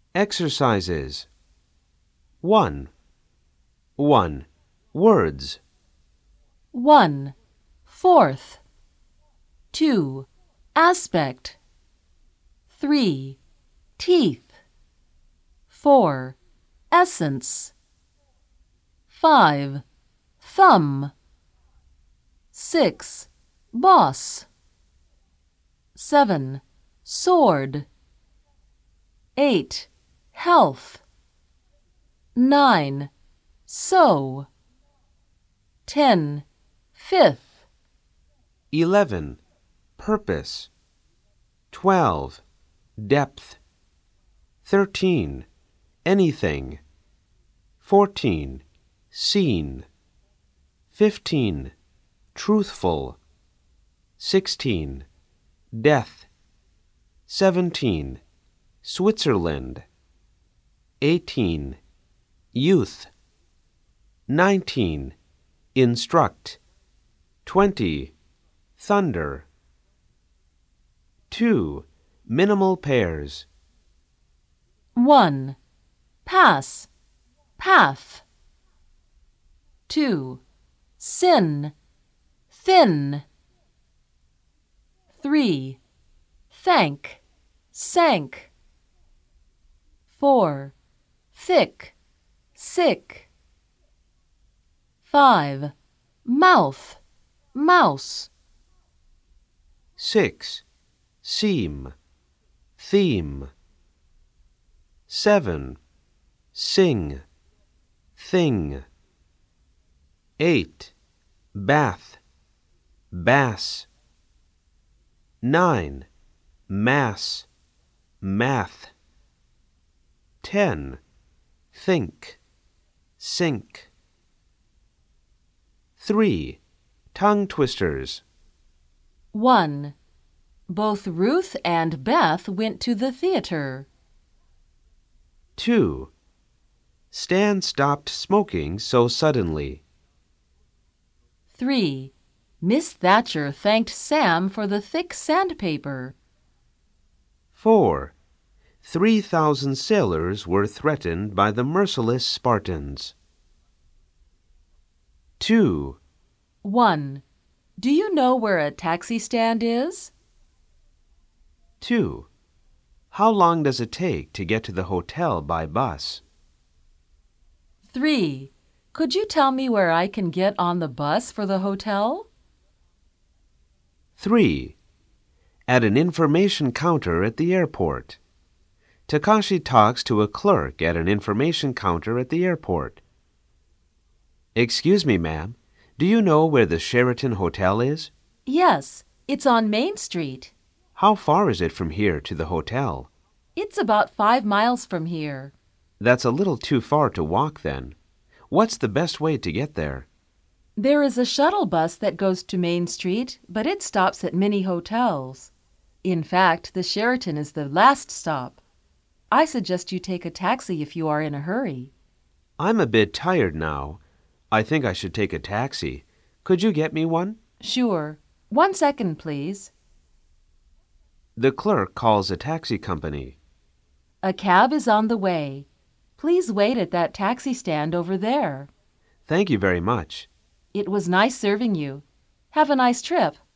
Exercises. 1. 1. Words. 1. Fourth. 2. Aspect. 3. Teeth. 4. Essence. 5. Thumb. 6. Boss. 7. Sword. 8. Health. 9. Sew. 10. Fifth. 11. Purpose. 12. Depth. 13. Anything. 14. Seen. 15. Truthful. 16. Death. 17. Switzerland. 18. Youth. 19. Instruct. 20. Thunder. 2. Minimal pairs. 1. Pass. Path. 2. Sin. Thin. 3. Thank. Sank. 4. Thick. Sick. 5. Mouth. Mouse. 6. Seam. Theme. 7. Sing. Thing. 8. Bath. Bass. 9. Mass. Math. 10. Think. Sink. 3. Tongue twisters. 1. Both Ruth and Beth went to the theater. 2. Stan stopped smoking so suddenly. 3. Miss Thatcher thanked Sam for the thick sandpaper. 4. 3,000 sailors were threatened by the merciless Spartans. 2. 1. Do you know where a taxi stand is? 2. How long does it take to get to the hotel by bus? 3. Could you tell me where I can get on the bus for the hotel? 3. At an information counter at the airport. Takashi talks to a clerk at an information counter at the airport. Excuse me, ma'am. Do you know where the Sheraton Hotel is? Yes, it's on Main Street. How far is it from here to the hotel? It's about 5 miles from here. That's a little too far to walk then. What's the best way to get there? There is a shuttle bus that goes to Main Street, but it stops at many hotels. In fact, the Sheraton is the last stop. I suggest you take a taxi if you are in a hurry. I'm a bit tired now. I think I should take a taxi. Could you get me one? Sure. 1 second, please. The clerk calls a taxi company. A cab is on the way. Please wait at that taxi stand over there. Thank you very much. It was nice serving you. Have a nice trip.